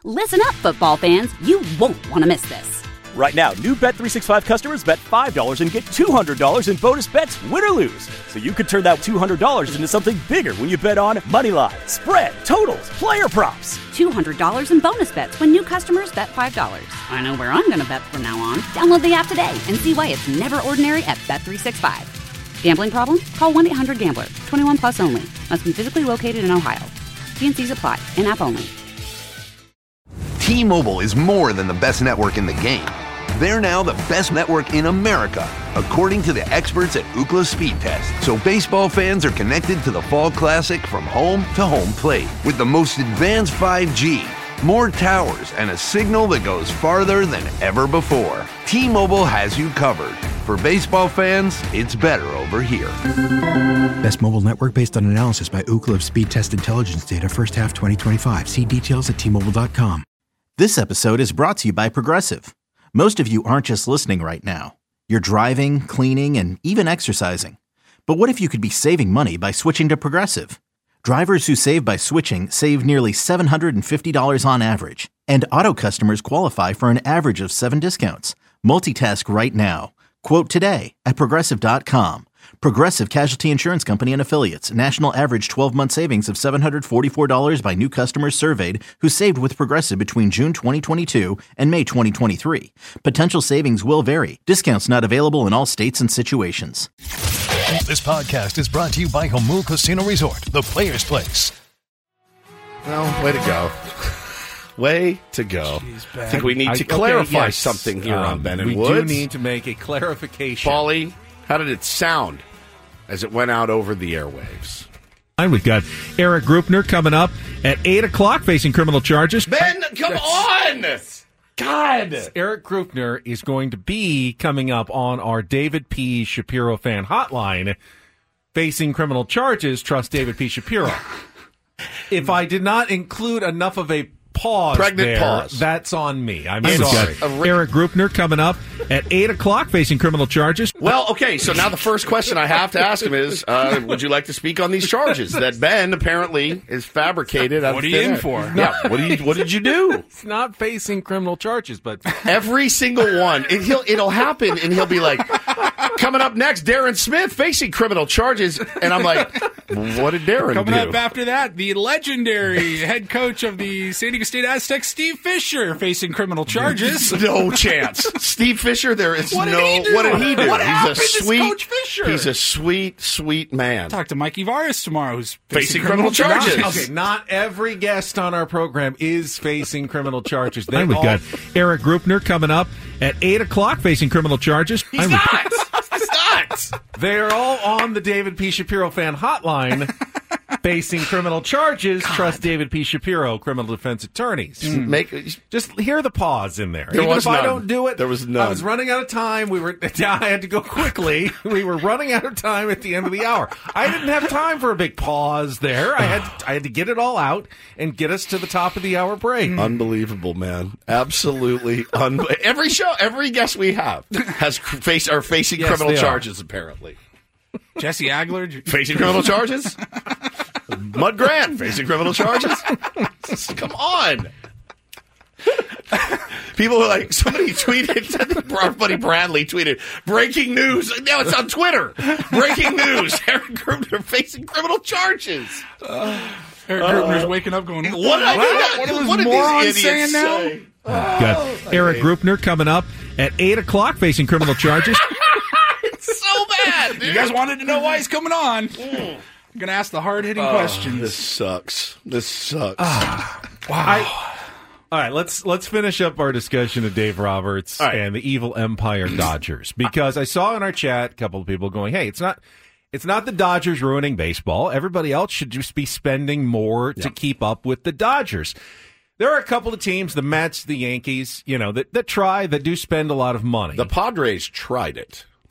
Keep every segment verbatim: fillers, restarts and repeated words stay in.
Listen up, football fans. You won't want to miss this. Right now, new Bet three sixty-five customers bet five dollars and get two hundred dollars in bonus bets, win or lose. So you could turn that two hundred dollars into something bigger when you bet on money line, spread, totals, player props. two hundred dollars in bonus bets when new customers bet five dollars. I know where I'm going to bet from now on. Download the app today and see why it's never ordinary at Bet three sixty-five. Gambling problem? Call one eight hundred gambler. twenty-one plus only. Must be physically located in Ohio. T and C's apply. In-app only. T-Mobile is more than the best network in the game. They're now the best network in America, according to the experts at Ookla Speed Test. So baseball fans are connected to the Fall Classic from home to home plate with the most advanced five G, more towers, and a signal that goes farther than ever before. T-Mobile has you covered. For baseball fans, it's better over here. Best mobile network based on analysis by Ookla of Speed Test Intelligence data first half twenty twenty-five. See details at T Mobile dot com. This episode is brought to you by Progressive. Most of you aren't just listening right now. You're driving, cleaning, and even exercising. But what if you could be saving money by switching to Progressive? Drivers who save by switching save nearly seven hundred fifty dollars on average. And auto customers qualify for an average of seven discounts. Multitask right now. Quote today at Progressive dot com. Progressive Casualty Insurance Company and Affiliates. National average twelve-month savings of seven hundred forty-four dollars by new customers surveyed who saved with Progressive between June twenty twenty-two and May twenty twenty-three. Potential savings will vary. Discounts not available in all states and situations. This podcast is brought to you by Jamul Casino Resort, the Players Place. Well, way to go. Way to go. Jeez, I think we need to I, clarify okay, yes. something here um, on Ben and we Woods. We do need to make a clarification. Paulie, how did it sound as it went out over the airwaves? We've got Eric Grupner coming up at eight o'clock facing criminal charges. Ben, come on! God! Eric Grupner is going to be coming up on our David P. Shapiro fan hotline facing criminal charges. Trust David P. Shapiro. If I did not include enough of a pause Pregnant there, pause. that's on me. I'm We've sorry. got Eric Grupner coming up at eight o'clock facing criminal charges. Well, okay, so now the first question I have to ask him is, uh, would you like to speak on these charges that Ben apparently is fabricated? Out What of are you thin in air? for? Yeah, what, do you, what did you do? It's not facing criminal charges, but Every single one. It, he'll, it'll happen, and he'll be like, coming up next, Darren Smith facing criminal charges. And I'm like, what did Darren Coming do? up after that, the legendary head coach of the San Diego State Aztecs, Steve Fisher, facing criminal charges. No chance. Steve Fisher, there is What did no. he do? What did he do? What he's happened a to sweet Coach Fisher? He's a sweet, sweet man. Talk to Mikey Varis tomorrow, who's Facing facing, criminal charges. Not, okay, not every guest on our program is facing criminal charges. They And we've all- got Eric Grupner coming up at eight o'clock facing criminal charges. He's I'm- not. He's not. They're all on the David P. Shapiro fan hotline facing criminal charges. Trust David P. Shapiro, criminal defense attorneys. Mm. Make Just hear the pause in there. There Even was if I none. don't do it, There was none. I was running out of time. We were. I had to go quickly. We were running out of time at the end of the hour. I didn't have time for a big pause there. I had. To, I had to get it all out and get us to the top of the hour break. Unbelievable, man. Absolutely. Un- every show, every guest we have has cr- face are facing Yes, criminal they are. charges. Apparently, Jesse Agler. facing criminal charges. Mud Grant facing criminal charges. Come on. People are like, somebody tweeted, I think our buddy Bradley tweeted, breaking news. Now it's on Twitter. Breaking news. Eric Grupner facing criminal charges. Uh, Eric Grupner's waking up going, What did I do? What are those What did morons these idiots saying now? say? Got Eric Grupner coming up at eight o'clock facing criminal charges. It's so bad, dude. You guys wanted to know why he's coming on. I'm going to ask the hard-hitting Oh, questions. This sucks. This sucks. Wow. I, all right, let's let's finish up our discussion of Dave Roberts All right. and the evil empire Dodgers, because I saw in our chat a couple of people going, "Hey, it's not it's not the Dodgers ruining baseball. Everybody else should just be spending more to keep up with the Dodgers." There are a couple of teams, the Mets, the Yankees, you know, that, that try, that do spend a lot of money. The Padres tried it.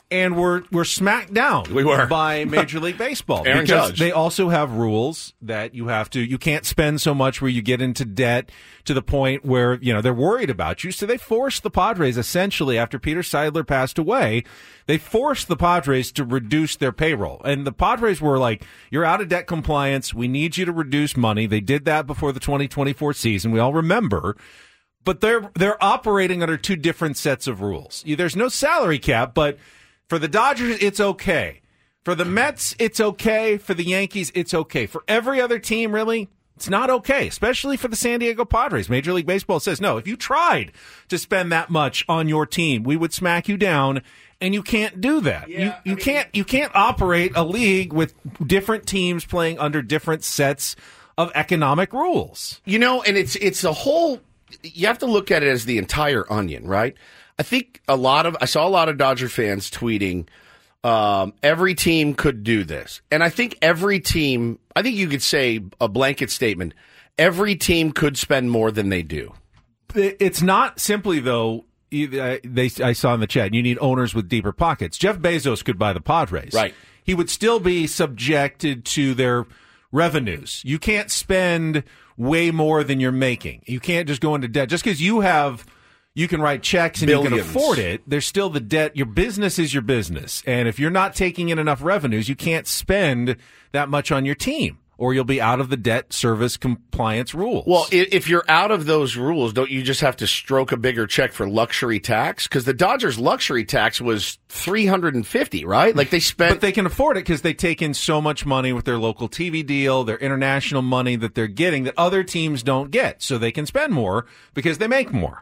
And we're we're smacked down We were. by Major League Baseball. Aaron because Judge. they also have rules that you have to, you can't spend so much where you get into debt to the point where, you know, they're worried about you. So they forced the Padres essentially after Peter Seidler passed away. They forced the Padres to reduce their payroll. And the Padres were like, you're out of debt compliance. We need you to reduce money. They did that before the twenty twenty-four season. We all remember. But they're they're operating under two different sets of rules. There's no salary cap, but for the Dodgers, it's okay. For the Mets, it's okay. For the Yankees, it's okay. For every other team, really, it's not okay, especially for the San Diego Padres. Major League Baseball says, no, if you tried to spend that much on your team, we would smack you down, and you can't do that. Yeah, you you I mean, can't you can't operate a league with different teams playing under different sets of economic rules. You know, and it's it's a whole. You have to look at it as the entire onion, right? I think a lot of I saw a lot of Dodger fans tweeting, um, every team could do this, and I think every team. I think you could say a blanket statement: every team could spend more than they do. It's not simply though. They I saw in the chat. You need owners with deeper pockets. Jeff Bezos could buy the Padres, right? He would still be subjected to their revenues. You can't spend way more than you're making. You can't just go into debt just because you have. You can write checks and Billions. you can afford it. There's still the debt. Your business is your business. And if you're not taking in enough revenues, you can't spend that much on your team or you'll be out of the debt service compliance rules. Well, i- if you're out of those rules, don't you just have to stroke a bigger check for luxury tax? Because the Dodgers' luxury tax was three hundred fifty, right? Like they spent. But they can afford it because they take in so much money with their local T V deal, their international money that they're getting that other teams don't get. So they can spend more because they make more.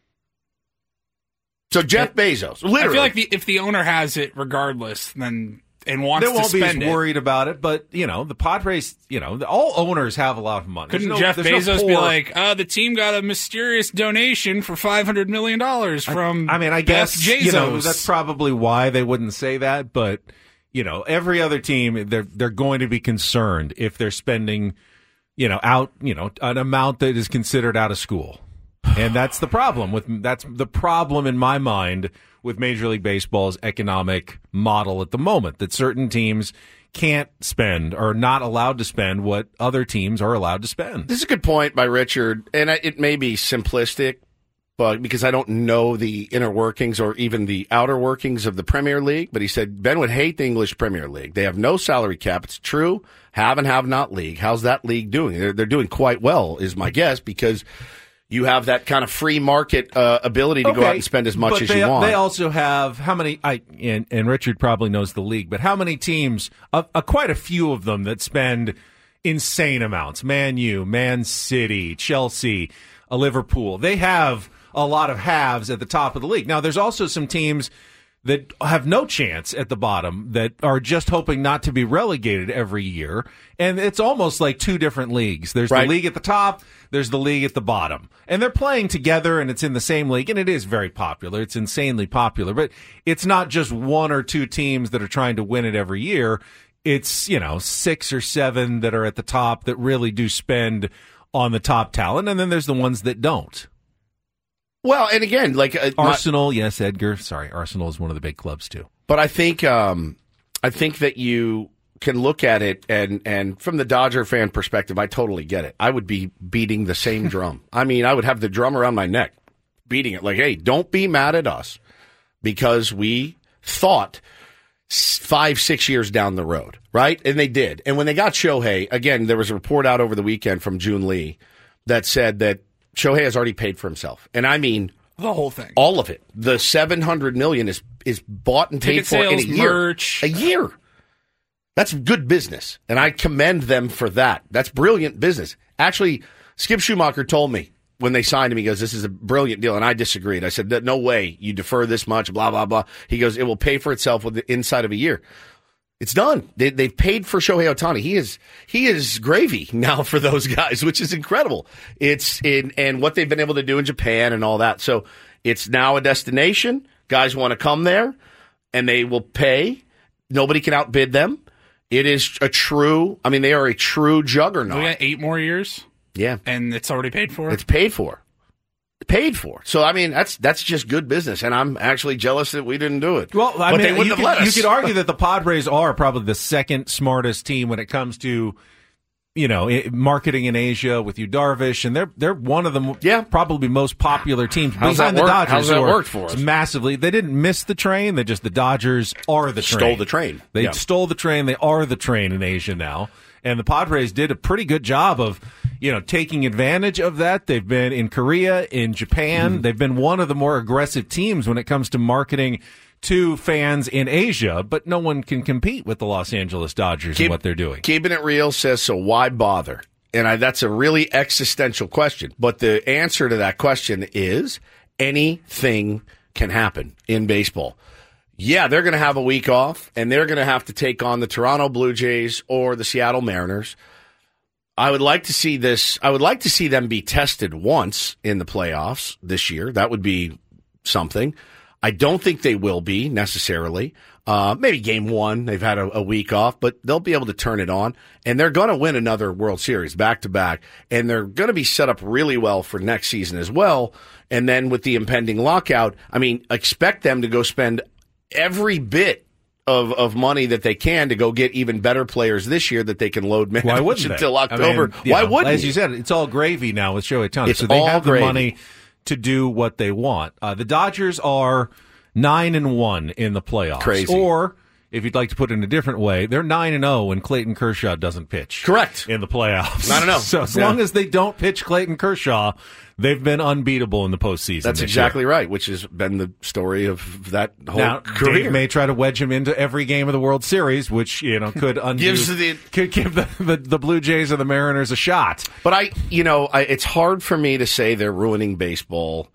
So Jeff Bezos, literally. I feel like the, if the owner has it regardless, then and wants They won't to be as spend it. worried about it, but, you know, the Padres, you know, all owners have a lot of money. Couldn't There's no- Jeff there's no Bezos be poor- like, uh, the team got a mysterious donation for five hundred million dollars from I mean, I guess, Jeff Bezos. you know, that's probably why they wouldn't say that, but, you know, every other team, they're, they're going to be concerned if they're spending, you know, out, you know, an amount that is considered out of school. And that's the problem with, that's the problem in my mind with Major League Baseball's economic model at the moment, that certain teams can't spend or are not allowed to spend what other teams are allowed to spend. This is a good point by Richard, and I- it may be simplistic, but because I don't know the inner workings or even the outer workings of the Premier League, but he said Ben would hate the English Premier League. They have no salary cap. It's true. Have and have not league. How's that league doing? They're, they're doing quite well, is my guess, because you have that kind of free market uh, ability to go out and spend as much but as they, you want. They also have how many? I and, and Richard probably knows the league, but how many teams? Uh, uh, quite a few of them that spend insane amounts. Man U, Man City, Chelsea, uh, Liverpool. They have a lot of halves at the top of the league. Now, there's also some teams that have no chance at the bottom that are just hoping not to be relegated every year. And it's almost like two different leagues. There's Right. the league at the top, there's the league at the bottom. And they're playing together and it's in the same league and it is very popular. It's insanely popular, but it's not just one or two teams that are trying to win it every year. It's, you know, six or seven that are at the top that really do spend on the top talent. And then there's the ones that don't. Well, and again, like uh, my- Arsenal, yes, Edgar. Sorry, Arsenal is one of the big clubs too. But I think um, I think that you can look at it and and from the Dodger fan perspective, I totally get it. I would be beating the same drum. I mean, I would have the drum around my neck, beating it like, hey, don't be mad at us because we thought s- five, six years down the road, right? And they did. And when they got Shohei, again, there was a report out over the weekend from June Lee that said that Shohei has already paid for himself. And I mean the whole thing. All of it. The seven hundred million dollars is is bought and paid Ticket for in a sales, year. merch. A year. That's good business. And I commend them for that. That's brilliant business. Actually, Skip Schumacher told me when they signed him, he goes, this is a brilliant deal. And I disagreed. I said, no way you defer this much, blah, blah, blah. He goes, it will pay for itself with the inside of a year. It's done. They, they've paid for Shohei Ohtani. He is he is gravy now for those guys, which is incredible. It's in and what they've been able to do in Japan and all that. So it's now a destination. Guys want to come there, and they will pay. Nobody can outbid them. It is a true. I mean, they are a true juggernaut. We got eight more years. Yeah, and it's already paid for. It's paid for. paid for. So, I mean, that's that's just good business, and I'm actually jealous that we didn't do it. Well, I but mean, they wouldn't you, have could, let us. you could argue that the Padres are probably the second smartest team when it comes to, you know, i- marketing in Asia with Yu Darvish, and they're they're one of the m- Yeah. probably most popular teams How's behind that the work? Dodgers. How's that who are worked for us? Massively, they didn't miss the train. They just the Dodgers are the train. Stole the train. They Yeah. stole the train. They are the train in Asia now, and the Padres did a pretty good job of, you know, taking advantage of that. They've been in Korea, in Japan. Mm-hmm. They've been one of the more aggressive teams when it comes to marketing to fans in Asia, but no one can compete with the Los Angeles Dodgers Keep- and what they're doing. Keeping it real says, so why bother? And I, that's a really existential question. But the answer to that question is anything can happen in baseball. Yeah, they're going to have a week off, and they're going to have to take on the Toronto Blue Jays or the Seattle Mariners. I would like to see this. I would like to see them be tested once in the playoffs this year. That would be something. I don't think they will be necessarily. Uh, maybe game one, they've had a, a week off, but they'll be able to turn it on, and they're going to win another World Series back to back, and they're going to be set up really well for next season as well. And then with the impending lockout, I mean, expect them to go spend every bit of, of money that they can to go get even better players this year that they can load manage Why wouldn't they? until I October. mean, you Why know, wouldn't As you? you said, it's all gravy now with Shohei Ohtani, It's so they all have gravy. the money to do what they want. Uh, the Dodgers are nine and one in the playoffs. Crazy. Or, if you'd like to put it in a different way, they're nine and zero when Clayton Kershaw doesn't pitch. Correct. In the playoffs. I don't know. So as Yeah. long as they don't pitch Clayton Kershaw, they've been unbeatable in the postseason. That's this exactly year. right, which has been the story of that whole Now, career. Dave may try to wedge him into every game of the World Series, which, you know, could undo, Gives the- could give the, the, the Blue Jays or the Mariners a shot. But I, you know, I, it's hard for me to say they're ruining baseball.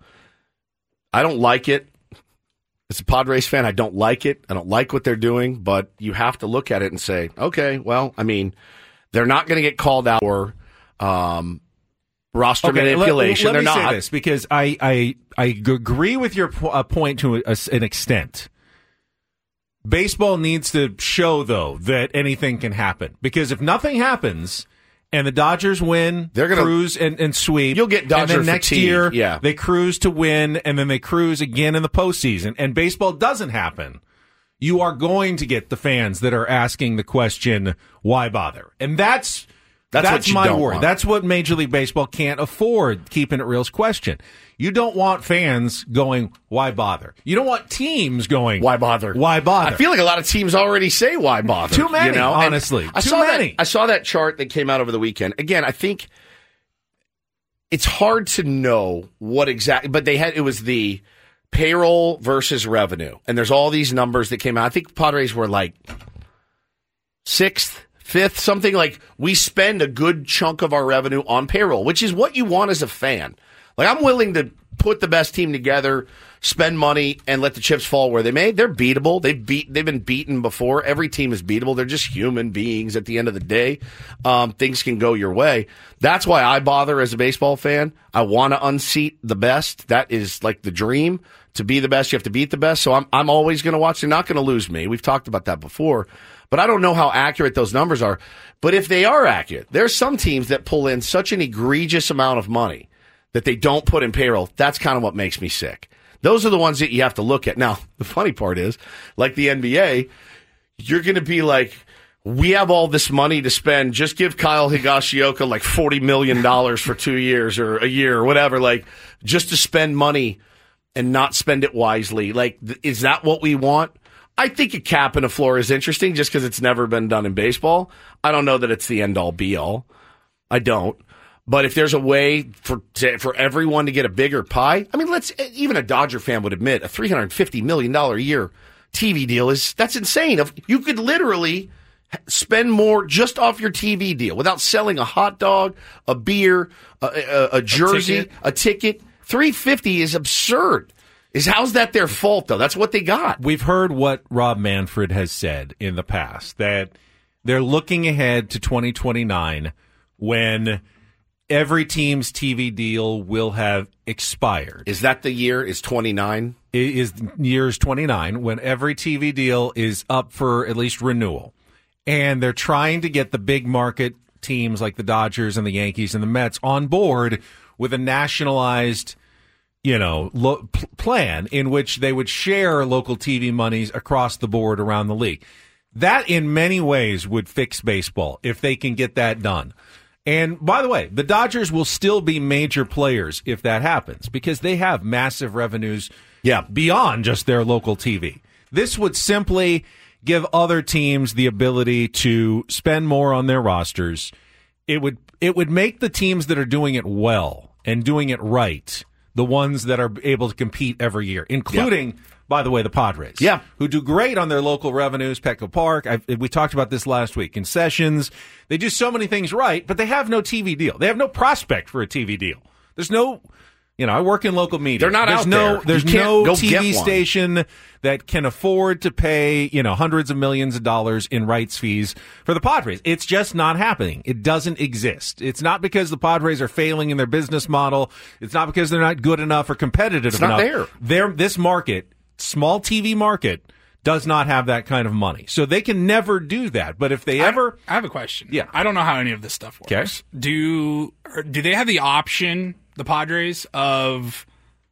I don't like it. As a Padres fan, I don't like it. I don't like what they're doing, but you have to look at it and say, okay, well, I mean, they're not going to get called out for um, roster Okay, let- manipulation. Let, they're me not. say this because I I, I agree with your po- uh, point to a, an extent. Baseball needs to show, though, that anything can happen. Because if nothing happens and the Dodgers win, They're gonna- cruise and, and sweep, You'll get Dodger and then next fatigue, year yeah. they cruise to win, and then they cruise again in the postseason, and baseball doesn't happen, you are going to get the fans that are asking the question, why bother? And that's That's that's, what you my don't worry. want. That's what Major League Baseball can't afford, keeping it real's question. You don't want fans going, why bother? You don't want teams going, Why bother? Why bother? I feel like a lot of teams already say why bother. Too many, you know? And honestly. I Too saw many. That, I saw that chart that came out over the weekend. Again, I think it's hard to know what exactly, but they had, it was the payroll versus revenue. And there's all these numbers that came out. I think Padres were like sixth, fifth, something like we spend a good chunk of our revenue on payroll, which is what you want as a fan. Like, I'm willing to put the best team together, spend money, and let the chips fall where they may. They're beatable. They've beat. They've been beaten before. Every team is beatable. They're just human beings at the end of the day. Um, things can go your way. That's why I bother as a baseball fan. I want to unseat the best. That is like the dream. To be the best, you have to beat the best. So I'm I'm always going to watch. They're not going to lose me. We've talked about that before. But I don't know how accurate those numbers are. But if they are accurate, there's some teams that pull in such an egregious amount of money that they don't put in payroll. That's kind of what makes me sick. Those are the ones that you have to look at. Now, the funny part is, like the N B A, you're going to be like, we have all this money to spend. Just give Kyle Higashioka like forty million dollars for two years or a year or whatever, like just to spend money and not spend it wisely. Like, th- is that what we want? I think a cap and a floor is interesting just because it's never been done in baseball. I don't know that it's the end-all, be-all. I don't. But if there's a way for to, for everyone to get a bigger pie, I mean, let's even a Dodger fan would admit a three hundred fifty million dollars a year T V deal is that's insane. If you could literally spend more just off your T V deal without selling a hot dog, a beer, a, a, a jersey, a ticket. a ticket. three hundred fifty is absurd. Is how's that their fault though? That's what they got. We've heard what Rob Manfred has said in the past, that they're looking ahead to twenty twenty-nine when every team's T V deal will have expired. Is that the year? Is twenty-nine? It is years twenty-nine when every T V deal is up for at least renewal. And they're trying to get the big market teams like the Dodgers and the Yankees and the Mets on board with a nationalized you know, lo- p- plan in which they would share local T V monies across the board around the league. That, in many ways, would fix baseball if they can get that done. And, by the way, the Dodgers will still be major players if that happens because they have massive revenues yeah. beyond just their local T V. This would simply give other teams the ability to spend more on their rosters. It would it would make the teams that are doing it well and doing it right the ones that are able to compete every year, including, yeah. by the way, the Padres, yeah. who do great on their local revenues. Petco Park, I've, we talked about this last week. Concessions, they do so many things right, but they have no T V deal. They have no prospect for a T V deal. There's no, you know, I work in local media. They're not there's out no, there. There's You can't no go T V get one. station that can afford to pay, you know, hundreds of millions of dollars in rights fees for the Padres. It's just not happening. It doesn't exist. It's not because the Padres are failing in their business model. It's not because they're not good enough or competitive it's enough. It's not there. They're, this market, small T V market, does not have that kind of money. So they can never do that. But if they I, ever... I have a question. Yeah. I don't know how any of this stuff works. Okay. Do, do they have the option, the Padres, of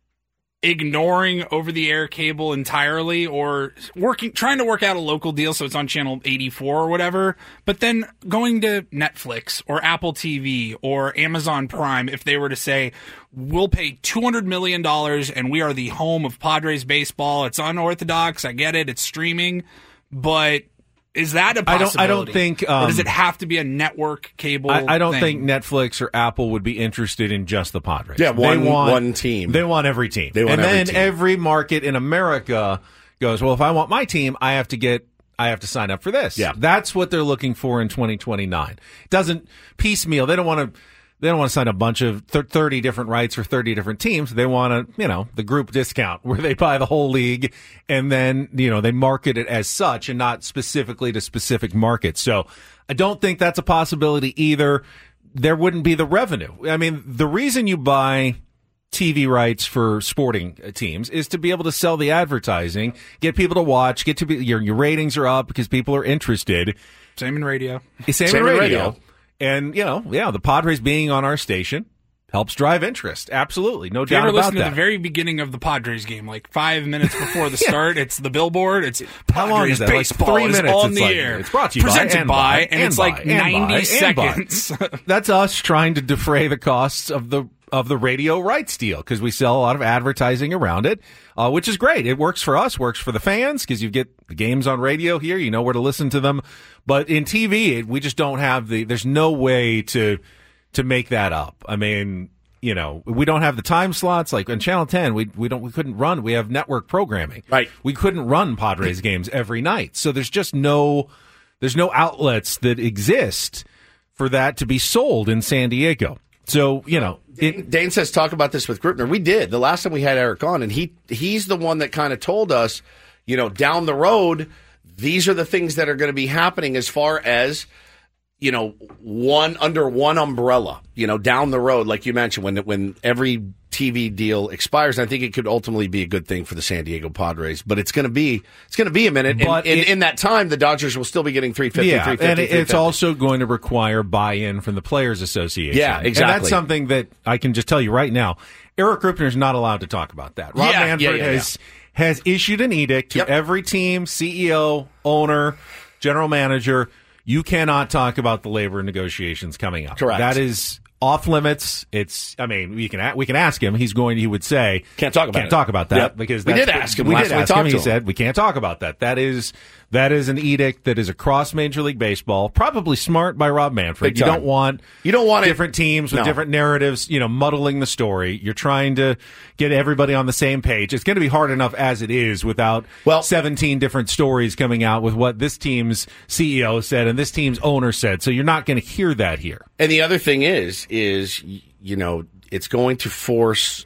ignoring over-the-air cable entirely or working, trying to work out a local deal so it's on channel eighty-four or whatever, but then going to Netflix or Apple T V or Amazon Prime if they were to say, we'll pay two hundred million dollars and we are the home of Padres baseball. It's unorthodox. I get it. It's streaming. But is that a possibility? I don't, I don't think... Um, or does it have to be a network cable I, I don't thing? think Netflix or Apple would be interested in just the Padres. Yeah, one, they want, one team. They want every team. They want and every then team. every market in America goes, well, if I want my team, I have to get... I have to sign up for this. Yeah. That's what they're looking for in twenty twenty-nine. It doesn't piecemeal. They don't want to... They don't want to sign a bunch of thirty different rights for thirty different teams. They want to, you know, the group discount where they buy the whole league and then, you know, they market it as such and not specifically to specific markets. So I don't think that's a possibility either. There wouldn't be the revenue. I mean, the reason you buy T V rights for sporting teams is to be able to sell the advertising, get people to watch, get to be, your, your ratings are up because people are interested. Same in radio. Same, Same in radio. in radio. And, you know, yeah, the Padres being on our station helps drive interest. Absolutely. No If you doubt ever about listen that. to the very beginning of the Padres game, like five minutes before the Yeah. start, it's the billboard. It's How long Padres is that? Like baseball three is minutes. on It's the like- air. it's brought to you by, Presented and by, by, and, and it's by, like and by, ninety and by. seconds. That's us trying to defray the costs of the of the radio rights deal because we sell a lot of advertising around it, uh, which is great. It works for us, works for the fans because you get the games on radio here. You know where to listen to them. But in T V, it, we just don't have the. There's no way to to make that up. I mean, you know, we don't have the time slots like on Channel ten. We we don't we couldn't run. We have network programming. Right. We couldn't run Padres games every night. So there's just no there's no outlets that exist for that to be sold in San Diego. So, you know, Dane, Dane says talk about this with Gripner. We did the last time we had Eric on, and he he's the one that kind of told us, you know, down the road, these are the things that are going to be happening as far as, you know, one under one umbrella, you know, down the road, like you mentioned, when when every T V deal expires. I think it could ultimately be a good thing for the San Diego Padres, but it's going to be it's going to be a minute. And, But and it- in that time, the Dodgers will still be getting three fifty, yeah, three fifty, and it- it's three fifty. also going to require buy-in from the Players Association. Yeah, exactly. And that's something that I can just tell you right now. Eric Gripner is not allowed to talk about that. Rob Yeah, Manfred yeah, yeah, has has issued an edict to Yep. every team, C E O, owner, general manager. You cannot talk about the labor negotiations coming up. Correct. That is off limits. It's. I mean, we can a- we can ask him. He's going. He would say Can't talk about can't it. talk about that Yep. because We that's did the- ask him We last did time we ask talked him. to He him. said we can't talk about that. That is that is an edict that is across Major League Baseball. Probably smart by Rob Manfred. Big You time. don't want You don't want it- different teams with No. different narratives. You know, muddling the story. You're trying to get everybody on the same page. It's going to be hard enough as it is without Well- seventeen different stories coming out with what this team's C E O said and this team's owner said. So you're not going to hear that here. And the other thing is, is, y- you know, it's going to force,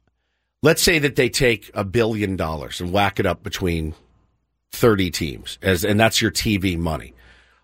let's say that they take a billion dollars and whack it up between thirty teams, as and that's your T V money.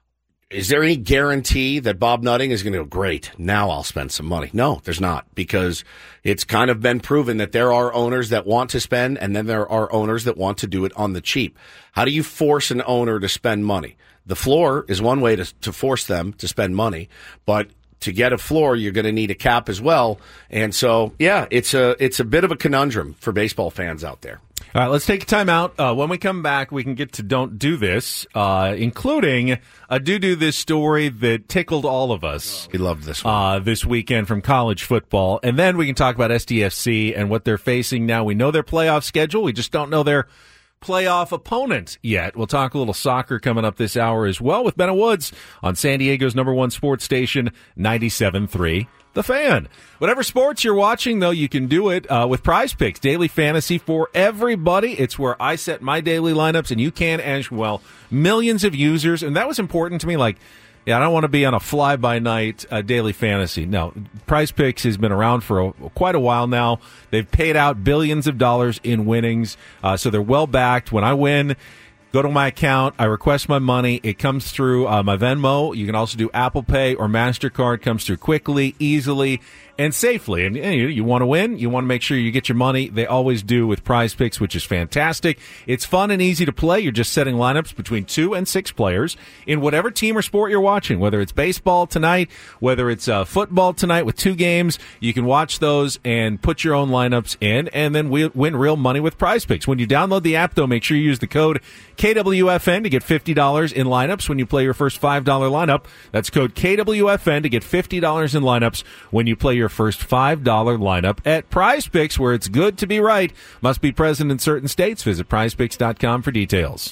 Is there any guarantee that Bob Nutting is going to go, great, now I'll spend some money? No, there's not, because it's kind of been proven that there are owners that want to spend, and then there are owners that want to do it on the cheap. How do you force an owner to spend money? The floor is one way to, to force them to spend money, but to get a floor, you're going to need a cap as well. And so, yeah, it's a it's a bit of a conundrum for baseball fans out there. All right, let's take a time out. Uh, when we come back, we can get to Don't Do This, uh, including a Do Do This story that tickled all of us. We loved this one. Uh, this weekend from college football. And then we can talk about S D F C and what they're facing now. We know their playoff schedule. We just don't know their playoff opponent yet. We'll talk a little soccer coming up this hour as well with Ben Woods on San Diego's number one sports station, ninety-seven point three The Fan. Whatever sports you're watching, though, you can do it uh, with Prize Picks, daily fantasy for everybody. It's where I set my daily lineups, and you can as well. Millions of users, and that was important to me. Like, yeah, I don't want to be on a fly-by-night uh, daily fantasy. No, Prize Picks has been around for a, quite a while now. They've paid out billions of dollars in winnings, uh, so they're well-backed. When I win, go to my account, I request my money, it comes through uh, my Venmo. You can also do Apple Pay or MasterCard. Comes through quickly, easily, and safely. And you, you want to win, you want to make sure you get your money. They always do with Prize Picks, which is fantastic. It's fun and easy to play. You're just setting lineups between two and six players in whatever team or sport you're watching, whether it's baseball tonight, whether it's uh, football tonight with two games. You can watch those and put your own lineups in, and then we win real money with Prize Picks. When you download the app, though, make sure you use the code K W F N to get fifty dollars in lineups when you play your first five dollars lineup. That's code K W F N to get fifty dollars in lineups when you play your first five dollars lineup at Prize Picks, where it's good to be right. Must be present in certain states. Visit prize picks dot com for details.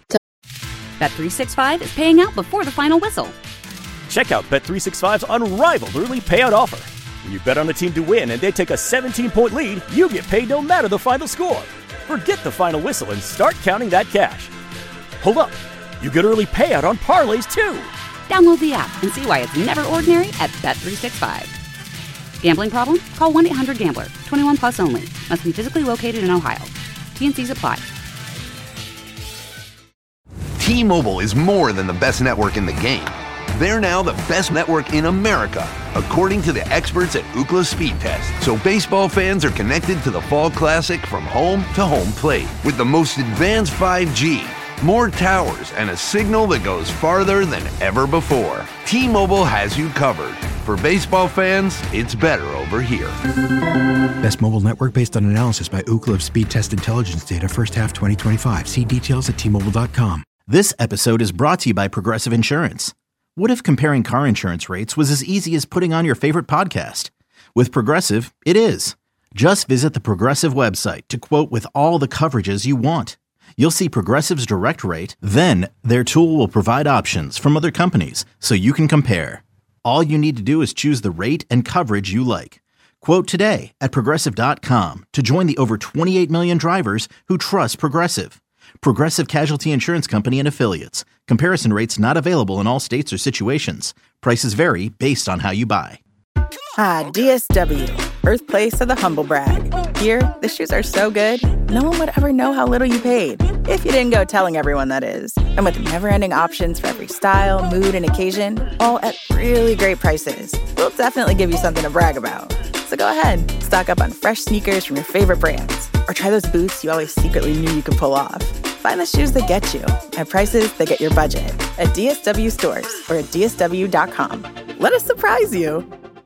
Bet three sixty-five is paying out before the final whistle. Check out Bet three sixty-five's unrivaled early payout offer. When you bet on a team to win and they take a seventeen-point lead, you get paid no matter the final score. Forget the final whistle and start counting that cash. Hold up. You get early payout on parlays, too. Download the app and see why it's never ordinary at Bet three sixty-five. Gambling problem? Call one eight hundred gambler. twenty-one plus only. Must be physically located in Ohio. T and C's apply. T-Mobile is more than the best network in the game. They're now the best network in America, according to the experts at Ookla Speed Test. So baseball fans are connected to the Fall Classic from home to home plate with the most advanced five G, more towers, and a signal that goes farther than ever before. T-Mobile has you covered. For baseball fans, it's better over here. Best mobile network based on analysis by Ookla of Speed Test Intelligence data first half twenty twenty-five. See details at T Mobile dot com. This episode is brought to you by Progressive Insurance. What if comparing car insurance rates was as easy as putting on your favorite podcast? With Progressive, it is. Just visit the Progressive website to quote with all the coverages you want. You'll see Progressive's direct rate, then their tool will provide options from other companies so you can compare. All you need to do is choose the rate and coverage you like. Quote today at Progressive dot com to join the over twenty-eight million drivers who trust Progressive. Progressive Casualty Insurance Company and Affiliates. Comparison rates not available in all states or situations. Prices vary based on how you buy. Ah, D S W, birthplace of the humble brag. Here, the shoes are so good, no one would ever know how little you paid. If you didn't go telling everyone, that is. And with never-ending options for every style, mood, and occasion, all at really great prices, we'll definitely give you something to brag about. So go ahead, stock up on fresh sneakers from your favorite brands, or try those boots you always secretly knew you could pull off. Find the shoes that get you at prices that get your budget at D S W stores or at D S W dot com. Let us surprise you.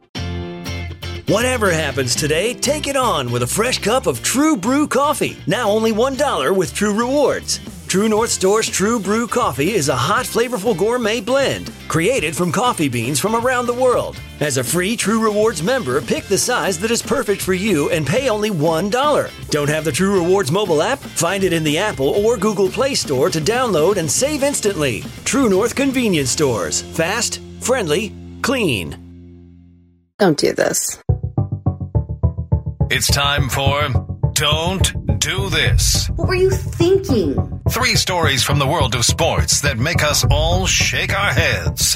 Whatever happens today, take it on with a fresh cup of True Brew coffee. Now only one dollar with True Rewards. True North Store's True Brew coffee is a hot, flavorful gourmet blend created from coffee beans from around the world. As a free True Rewards member, pick the size that is perfect for you and pay only one dollar. Don't have the True Rewards mobile app? Find it in the Apple or Google Play Store to download and save instantly. True North Convenience Stores. Fast, friendly, clean. Don't do this. It's time for Don't Do This. What were you thinking? Three stories from the world of sports that make us all shake our heads.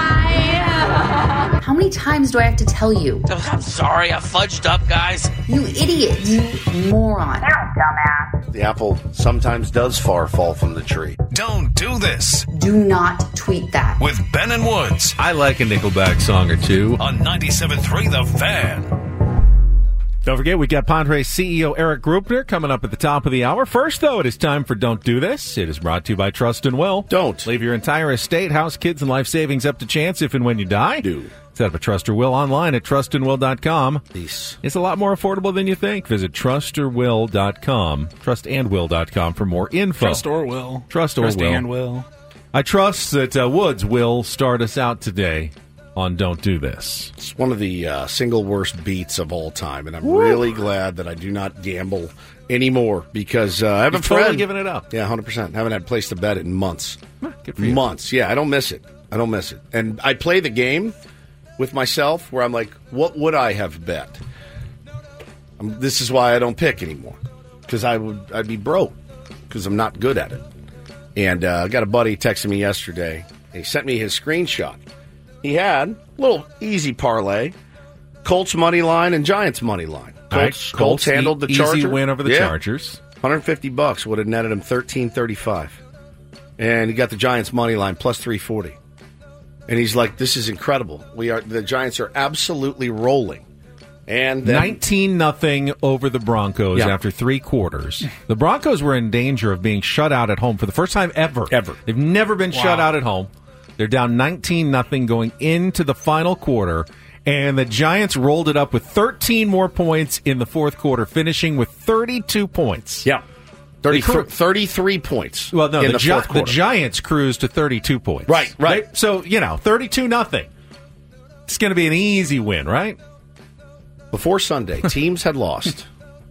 Why? How many times do I have to tell you? I'm sorry, I fudged up, guys. You idiot. You moron. Dumbass. The apple sometimes does far fall from the tree. Don't do this. Do not tweet that. With Ben and Woods. I like a Nickelback song or two. On ninety-seven point three The Fan. Don't forget, we got Padres C E O Eric Grupner coming up at the top of the hour. First, though, it is time for Don't Do This. It is brought to you by Trust and Will. Don't. Leave your entire estate, house, kids, and life savings up to chance if and when you die. Do. Set up a Trust or Will online at trust and will dot com. Peace. It's a lot more affordable than you think. Visit trust or will dot com. trust and will dot com for more info. Trust or Will. Trust or Trust Will. and Will. I trust that uh, Woods will start us out today on Don't Do This. It's one of the uh, single worst beats of all time, and I'm Woo. really glad that I do not gamble anymore because uh, I have You've a friend. totally given it up. Yeah, one hundred percent. Haven't had a place to bet it in months. Good for you. Months. Yeah, I don't miss it. I don't miss it. And I play the game with myself where I'm like, what would I have bet? Um, this is why I don't pick anymore because I would I'd be broke because I'm not good at it. And uh, I got a buddy texting me yesterday. He sent me his screenshot. He had a little easy parlay, Colts money line and Giants money line. Colts, Right, Colts, Colts handled the e- Chargers. easy win over the Yeah. Chargers. one hundred fifty bucks would have netted him thirteen thirty-five. And he got the Giants money line plus three forty. And he's like, this is incredible. We are the Giants are absolutely rolling. And then, nineteen nothing over the Broncos Yeah. after three quarters. The Broncos were in danger of being shut out at home for the first time ever. Ever. They've never been Wow. shut out at home. They're down nineteen nothing going into the final quarter, and the Giants rolled it up with thirteen more points in the fourth quarter, finishing with thirty-two points. yeah, thirty, They cru- thirty-three points. Well, no, in the, the Gi- fourth the quarter. Giants cruised to thirty-two points. Right, right. They- so, you know, thirty-two nothing. It's going to be an easy win, right? Before Sunday, teams had lost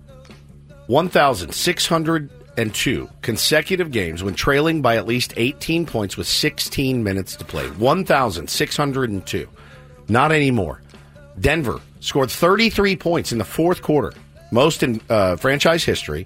one thousand six hundred two consecutive games when trailing by at least eighteen points with sixteen minutes to play. one thousand six hundred two. Not anymore. Denver scored thirty-three points in the fourth quarter, most in uh, franchise history,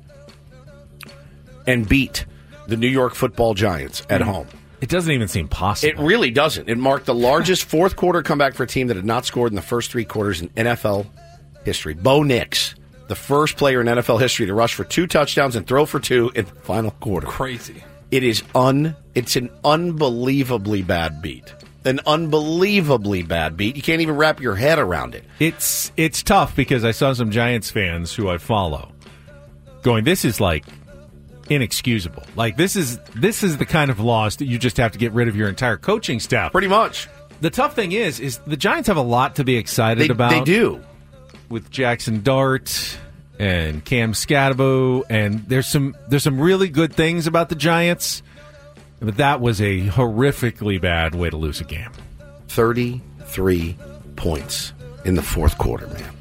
and beat the New York Football Giants at home. It doesn't even seem possible. It really doesn't. It marked the largest fourth quarter comeback for a team that had not scored in the first three quarters in N F L history. Bo Nix, the first player in N F L history to rush for two touchdowns and throw for two in the final quarter. Crazy. It is un. It's an unbelievably bad beat. An unbelievably bad beat. You can't even wrap your head around it. It's it's tough because I saw some Giants fans who I follow going, this is like inexcusable. Like this is this is the kind of loss that you just have to get rid of your entire coaching staff. Pretty much. The tough thing is, is the Giants have a lot to be excited They, about. they do. With Jackson Dart and Cam Scatabo, and there's some there's some really good things about the Giants, but that was a horrifically bad way to lose a game. thirty-three points in the fourth quarter, man.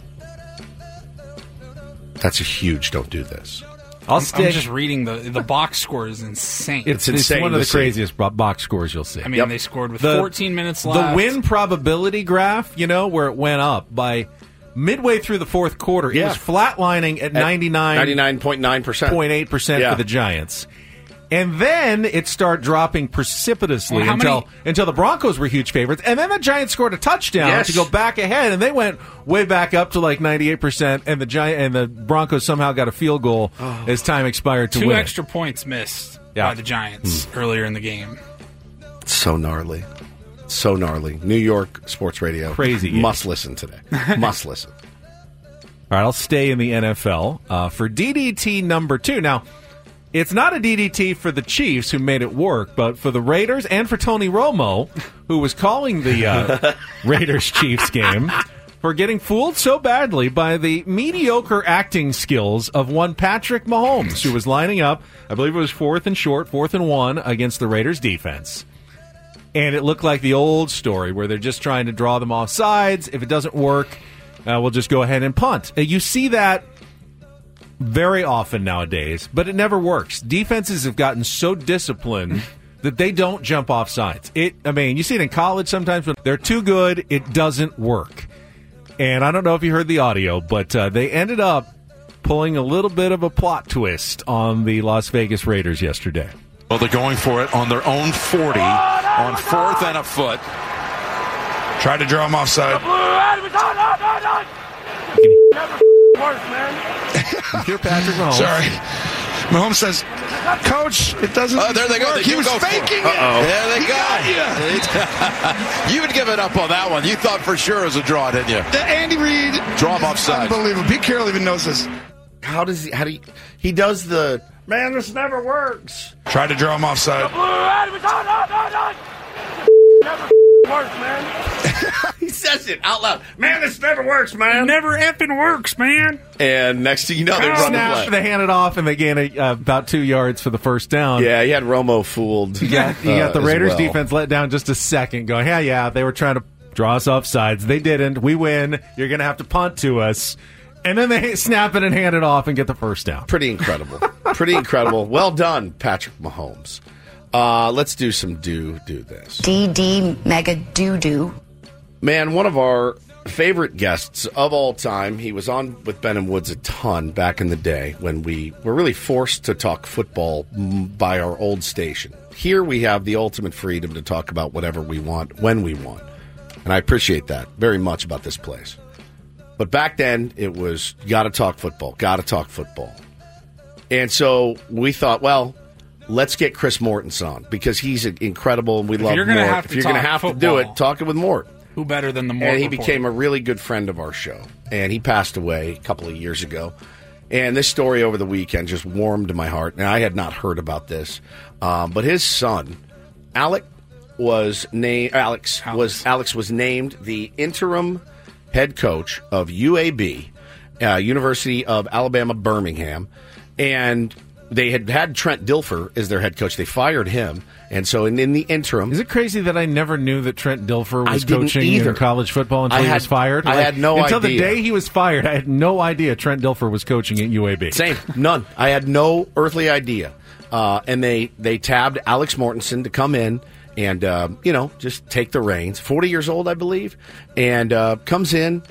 That's a huge don't do this. I'll I'm, stay. I'm just reading the the box score is insane. It's, It's insane it's one of to the see. craziest bo- box scores you'll see. I mean, Yep. they scored with The- fourteen minutes The left. win probability graph, you know, where it went up by midway through the fourth quarter, it Yeah. was flatlining at ninety-nine ninety-nine point nine percent. point eight percent Yeah. for the Giants. And then it started dropping precipitously Well, how until many- until the Broncos were huge favorites. And then the Giants scored a touchdown Yes. to go back ahead, and they went way back up to like ninety-eight percent, and the Giant and the Broncos somehow got a field goal as time expired to Two win. extra points missed Yeah. by the Giants earlier in the game. So gnarly. So gnarly. New York Sports Radio. Crazy. Must listen today. Must listen. All right, I'll stay in the N F L uh, for D D T number two. Now, it's not a D D T for the Chiefs, who made it work, but for the Raiders and for Tony Romo, who was calling the uh, Raiders-Chiefs game, for getting fooled so badly by the mediocre acting skills of one Patrick Mahomes, who was lining up, I believe it was fourth and short, fourth and one, against the Raiders' defense. And it looked like the old story where they're just trying to draw them off sides. If it doesn't work, uh, we'll just go ahead and punt. Uh, you see that very often nowadays, but it never works. Defenses have gotten so disciplined that they don't jump off sides. It, I mean, you see it in college sometimes when they're too good, it doesn't work. And I don't know if you heard the audio, but uh, they ended up pulling a little bit of a plot twist on the Las Vegas Raiders yesterday. Well, they're going for it on their own forty, on fourth and a foot. Tried to draw him offside. You're Patrick Mahomes. Sorry. Mahomes says, Coach, it doesn't Oh, there they go. work. They he do was go for it. faking it. Uh-oh. There they He go. got You had given up on that one. You thought for sure it was a draw, didn't you? The Andy Reid. Draw him offside. Unbelievable. Pete Carroll even knows this. How does he? How do you, he does the man? This never works. Tried to draw him offside. Never works, man. He says it out loud. Man, this never works, man. Never effing works, man. And next thing you know, they run the Snap, play. they hand it off, and they gain a, uh, about two yards for the first down. Yeah, he had Romo fooled. You got, you got uh, the Raiders as well. defense let down just a second, going, yeah, yeah, they were trying to draw us off sides. They didn't. We win. You're going to have to punt to us. And then they snap it and hand it off and get the first down. Pretty incredible. Pretty incredible. Well done, Patrick Mahomes. Uh, let's do some do, do this. D D mega doo doo. Man, one of our favorite guests of all time. He was on with Ben and Woods a ton back in the day when we were really forced to talk football by our old station. Here we have the ultimate freedom to talk about whatever we want, when we want. And I appreciate that very much about this place. But back then, it was, got to talk football, got to talk football. And so we thought, well, let's get Chris Mortensen on because he's incredible and we If love you're gonna Mort. have If to you're going to talk have to football, do it, talk it with Mort. Who better than the Mort And he Report? became a really good friend of our show. And he passed away a couple of years ago. And this story over the weekend just warmed my heart. And I had not heard about this. Um, but his son, Alec, was named Alex, Alex was Alex was named the interim head coach of U A B, uh, University of Alabama Birmingham, and they had had Trent Dilfer as their head coach. They fired him, and so in, in the interim, is it crazy that I never knew that Trent Dilfer was I didn't coaching either. in college football until I he had- was fired? I Like, had no until idea. the day he was fired. I had no idea Trent Dilfer was coaching at U A B. Same, none. I had no earthly idea. Uh, and they they tabbed Alex Mortensen to come in and uh, you know just take the reins. Forty years old, I believe, and uh, comes in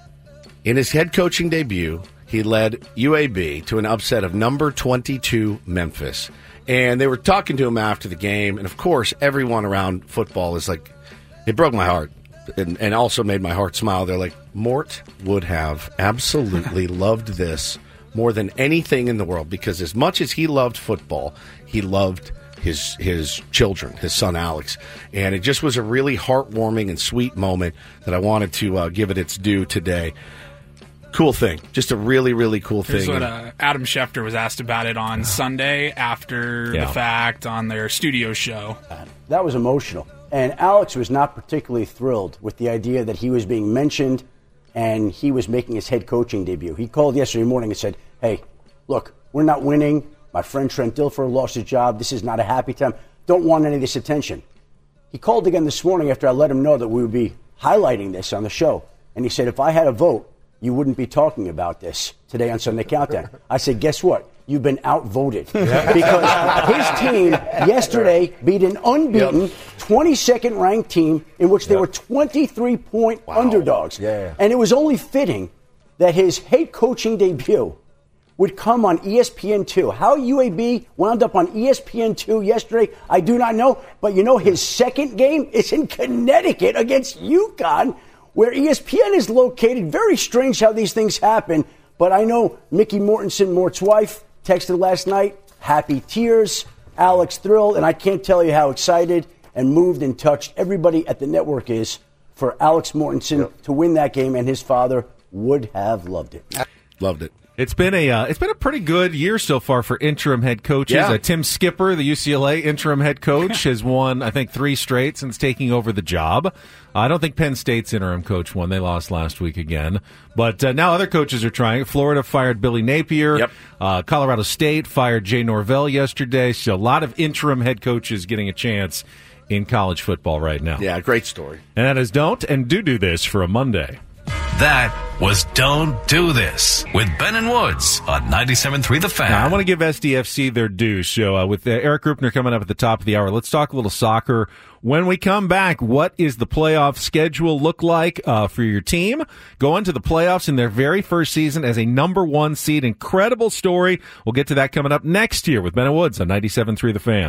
in his head coaching debut. He led U A B to an upset of number twenty-two Memphis, and they were talking to him after the game. And of course, everyone around football is like, it broke my heart, and, and also made my heart smile. They're like, Mort would have absolutely loved this more than anything in the world, because as much as he loved football, he loved his his children, his son Alex. And it just was a really heartwarming and sweet moment that I wanted to uh, give it its due today. Cool thing. Just a really, really cool Here's thing. what uh, Adam Schefter was asked about it on Sunday after Yeah. the fact on their studio show. That was emotional. And Alex was not particularly thrilled with the idea that he was being mentioned and he was making his head coaching debut. He called yesterday morning and said, hey, look, we're not winning. My friend Trent Dilfer lost his job. This is not a happy time. Don't want any of this attention. He called again this morning after I let him know that we would be highlighting this on the show. And he said, if I had a vote, you wouldn't be talking about this today on Sunday Countdown. I said, guess what? You've been outvoted. Because his team yesterday beat an unbeaten Yep. twenty-second ranked team in which they were twenty-three point underdogs. Yeah. And it was only fitting that his head coaching debut would come on E S P N two. How U A B wound up on E S P N two yesterday, I do not know. But you know, his second game is in Connecticut against UConn, where E S P N is located. Very strange how these things happen. But I know Mickey Mortensen, Mort's wife, texted last night, happy tears, Alex thrilled, and I can't tell you how excited and moved and touched everybody at the network is for Alex Mortensen Yep. to win that game, and his father would have loved it. Loved it. It's been a uh, it's been a pretty good year so far for interim head coaches. Yeah. Uh, Tim Skipper, the U C L A interim head coach, has won I think three straight since taking over the job. Uh, I don't think Penn State's interim coach won; they lost last week again. But uh, now other coaches are trying. Florida fired Billy Napier. Yep. Uh, Colorado State fired Jay Norvell yesterday. So a lot of interim head coaches getting a chance in college football right now. Yeah, great story. And that is don't and do do this for a Monday. That was Don't Do This with Ben and Woods on ninety-seven point three The Fan. Now, I want to give S D F C their due. So uh, with uh, Eric Rupner coming up at the top of the hour, let's talk a little soccer. When we come back, what is the playoff schedule look like uh, for your team? Going to the playoffs in their very first season as a number one seed. Incredible story. We'll get to that coming up next year with Ben and Woods on ninety-seven point three The Fan.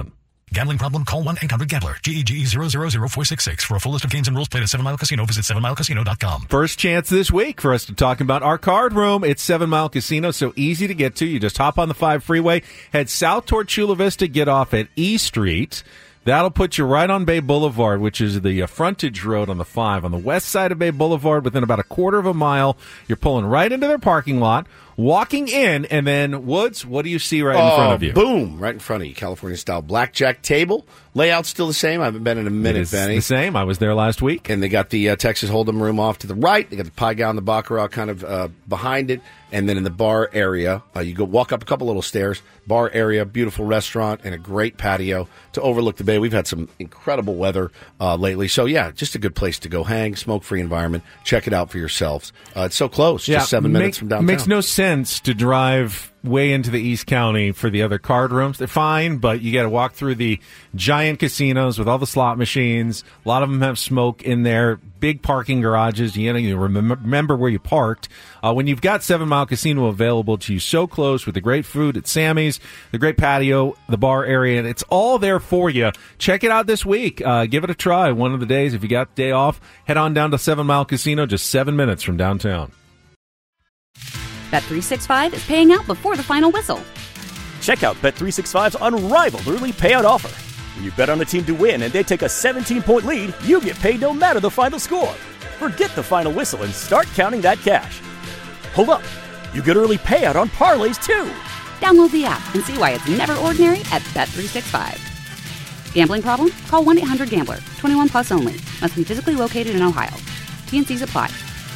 Gambling problem? Call one eight hundred gambler. G E G E zero zero zero four six six. For a full list of games and rules, play at Seven Mile Casino. Visit seven mile casino dot com. First chance this week for us to talk about our card room. It's Seven Mile Casino, so easy to get to. You just hop on the five freeway, head south toward Chula Vista, get off at E Street. That'll put you right on Bay Boulevard, which is the uh, frontage road on the five. On the west side of Bay Boulevard, within about a quarter of a mile, you're pulling right into their parking lot, walking in, and then, Woods, what do you see right in Oh, front of you? Boom, right in front of you. California-style blackjack table. Layout's still the same. I haven't been in a minute, It's Benny. the same. I was there last week. And they got the uh, Texas Hold'em room off to the right. They got the Pai Gow and the Baccarat kind of uh, behind it. And then in the bar area, uh, you go walk up a couple little stairs. Bar area, beautiful restaurant, and a great patio to overlook the bay. We've had some incredible weather uh, lately. So, yeah, just a good place to go hang, smoke-free environment. Check it out for yourselves. Uh, it's so close, just seven make- minutes from downtown. Makes no sense to drive way into the East County for the other card rooms. They're fine, but you got to walk through the giant casinos with all the slot machines. A lot of them have smoke in there. Big parking garages. You know, you remember, remember where you parked. Uh, when you've got Seven Mile Casino available to you so close with the great food at Sammy's, the great patio, the bar area, and it's all there for you. Check it out this week. Uh, give it a try one of the days. If you got the day off, head on down to Seven Mile Casino, just seven minutes from downtown. Bet three sixty-five is paying out before the final whistle. Check out Bet three sixty-five's unrivaled early payout offer. When you bet on a team to win and they take a seventeen-point lead, you get paid no matter the final score. Forget the final whistle and start counting that cash. Hold up. You get early payout on parlays, too. Download the app and see why it's never ordinary at Bet three sixty-five. Gambling problem? Call one eight hundred gambler. twenty-one plus only. Must be physically located in Ohio. T and C's apply.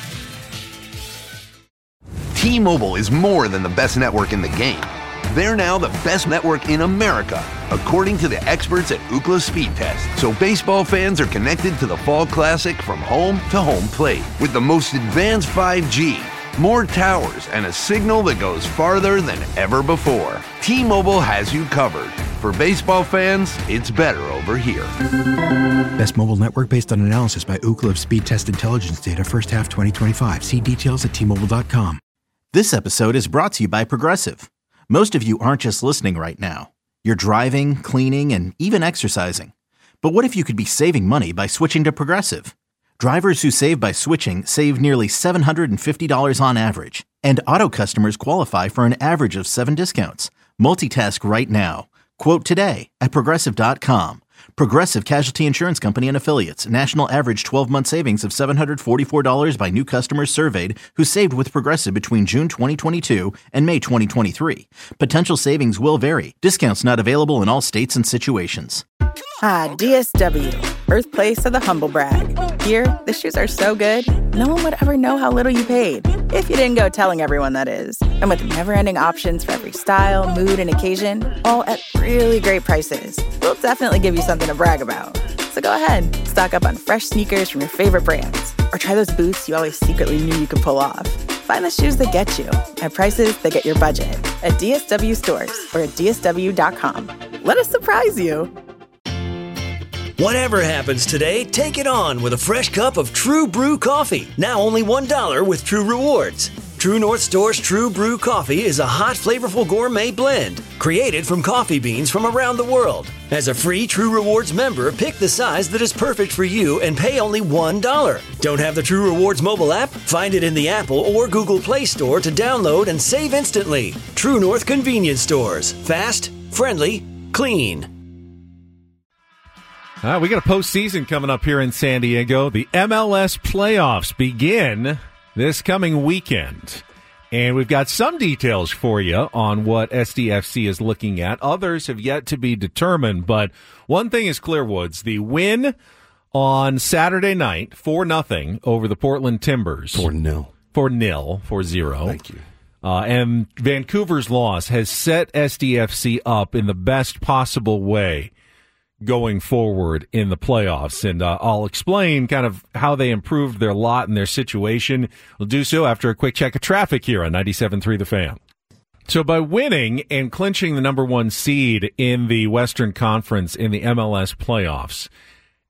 T-Mobile is more than the best network in the game. They're now the best network in America, according to the experts at Ookla Speed Test. So baseball fans are connected to the Fall Classic from home to home plate with the most advanced five G, more towers, and a signal that goes farther than ever before. T-Mobile has you covered. For baseball fans, it's better over here. Best mobile network based on analysis by Ookla of Speed Test Intelligence data first half twenty twenty-five. See details at T Mobile dot com. This episode is brought to you by Progressive. Most of you aren't just listening right now. You're driving, cleaning, and even exercising. But what if you could be saving money by switching to Progressive? Drivers who save by switching save nearly seven hundred fifty dollars on average. And auto customers qualify for an average of seven discounts. Multitask right now. Quote today at Progressive dot com. Progressive Casualty Insurance Company and Affiliates. National average twelve-month savings of seven hundred forty-four dollars by new customers surveyed who saved with Progressive between June twenty twenty-two and May twenty twenty-three. Potential savings will vary. Discounts not available in all states and situations. Ah, D S W, birthplace of the humble brag. Here, the shoes are so good, no one would ever know how little you paid. If you didn't go telling everyone, that is. And with never-ending options for every style, mood, and occasion, all at really great prices, we'll definitely give you something to brag about. So go ahead, stock up on fresh sneakers from your favorite brands, or try those boots you always secretly knew you could pull off. Find the shoes that get you at prices that get your budget at D S W stores or at D S W dot com. Let us surprise you. Whatever happens today, take it on with a fresh cup of True Brew coffee. Now only one dollar with True Rewards. True North Store's True Brew coffee is a hot, flavorful gourmet blend created from coffee beans from around the world. As a free True Rewards member, pick the size that is perfect for you and pay only one dollar. Don't have the True Rewards mobile app? Find it in the Apple or Google Play Store to download and save instantly. True North Convenience Stores. Fast, friendly, clean. Uh, we got a postseason coming up here in San Diego. The M L S playoffs begin this coming weekend. And we've got some details for you on what S D F C is looking at. Others have yet to be determined. But one thing is clear, Woods. The win on Saturday night, four nothing over the Portland Timbers. four nil. four nil, four zero. Thank you. Uh, and Vancouver's loss has set S D F C up in the best possible way going forward in the playoffs. And uh, I'll explain kind of how they improved their lot and their situation. We'll do so after a quick check of traffic here on ninety-seven point three The Fan. So by winning and clinching the number one seed in the Western Conference in the M L S playoffs,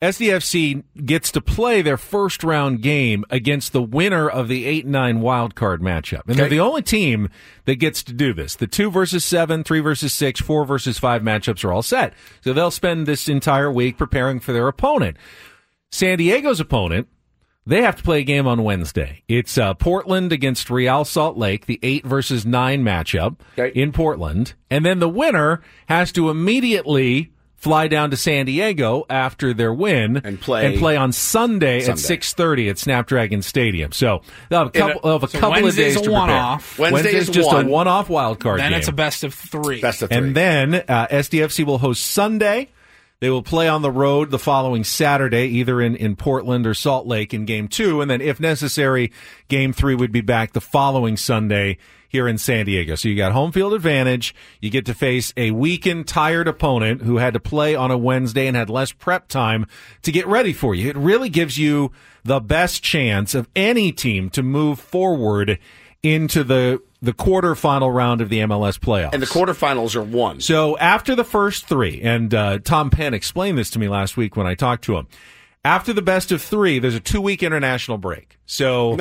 S D F C gets to play their first round game against the winner of the eight and nine wild card matchup. And Okay. they're the only team that gets to do this. The two versus seven, three versus six, four versus five matchups are all set. So they'll spend this entire week preparing for their opponent. San Diego's opponent, they have to play a game on Wednesday. It's uh, Portland against Real Salt Lake, the eight versus nine matchup Okay. in Portland. And then the winner has to immediately fly down to San Diego after their win And play- and play on Sunday, Sunday. at six thirty at Snapdragon Stadium. So they'll have a couple, they'll have a So couple of Wednesday's days a to prepare. one-off. Wednesday Wednesday's is just one. a one-off wild card Then game. it's a best of three. Best of three. And then uh, S D F C will host Sunday. They will play on the road the following Saturday, either in, in Portland or Salt Lake in game two. And then, if necessary, game three would be back the following Sunday here in San Diego. So you got home field advantage. You get to face a weakened, tired opponent who had to play on a Wednesday and had less prep time to get ready for you. It really gives you the best chance of any team to move forward into the the quarterfinal round of the M L S playoffs. And the quarterfinals are one. So after the first three, and uh, Tom Penn explained this to me last week when I talked to him, after the best of three, there's a two-week international break. So